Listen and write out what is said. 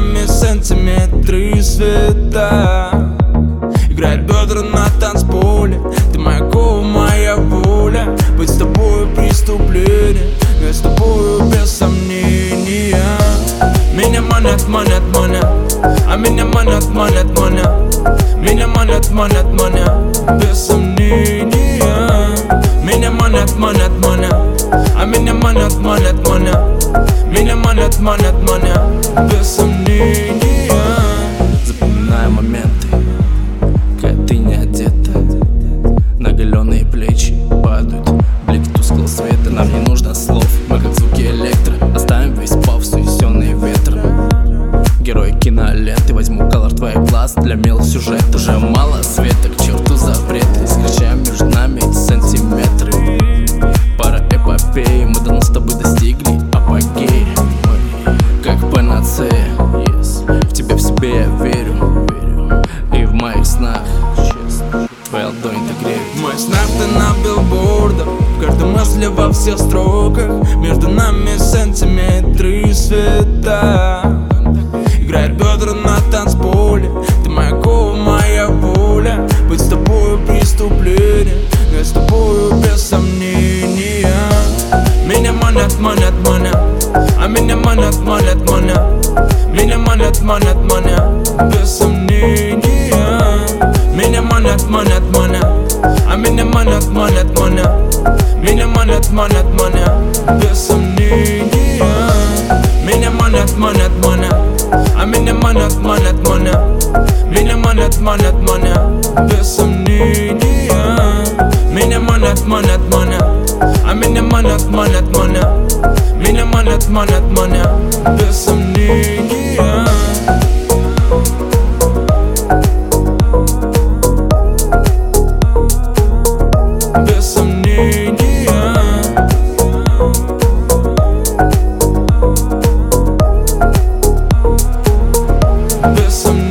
нами сантиметры света. Играет бедра на танцполе. Ты моя кова, моя воля. Быть с тобою преступление, но я с тобою без сомнения. Меня манят, манят, манят, а меня манят, манят, манят. Меня манят, манят, манят, без сомнения. Меня манят, манят, манят, а меня манят, манят, манят. Меня манят, манят, манят, без сомнения. Запоминаю моменты, когда ты не одета. На оголенные плечи падают блики тусклого света. Нам не нужно слов, мы как звуки электро. Оставим весь пафос, унесенный ветром. Герой киноленты, возьму колор твоих глаз для милых сюжетов. Уже мало света, к черту запреты. Скачаем между нами эти сантиметры. Пара эпопеи, мы давно с тобой достигли апогея. Мы как панацея, в тебя, в себе я верю. И в моих снах твоя ладонь так греет. В моих снах ты на билбордах, в каждой мысли, во всех строках. Между нами сантиметры света. Играет бедра на танцполе. Ты моя кова, моя воля. Быть с тобою преступление, но я с тобою без сомнения. Меня манят, манят, манят, а меня манят, манят, манят. Меня манят, манят, манят, без сомнения. Меня манят, манят, манят, а меня манят, манят, манят. Меня манят, манят, манят, без сомнения. Меня манят, манят, манят, а меня манят, манят, манят. Меня манят, манят, манят, без сомнения. Меня манят, манят, манят, а меня манят, манят, манят. Меня манят, манят, манят, без сомнения. Без сомнения. Без сомнения.